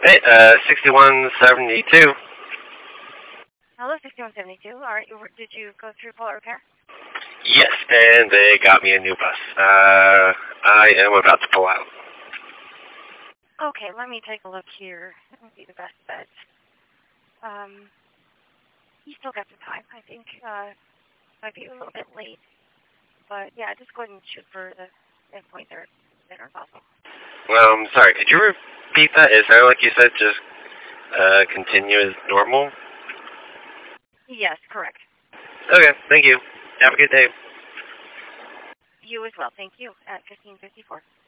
Hey, 6172. Hello, 6172. All right, did you go through Bullet Repair? Yes, and they got me a new bus. I am about to pull out. Okay, let me take a look here. That would be the best bet. You still got some time. I think might be a little bit late. But yeah, just go ahead and shoot for the endpoint there as possible. Well, I'm sorry, could you repeat that? It sounded like you said just continue as normal. Yes, correct. Okay, thank you. Have a good day. You as well. Thank you. At 1554.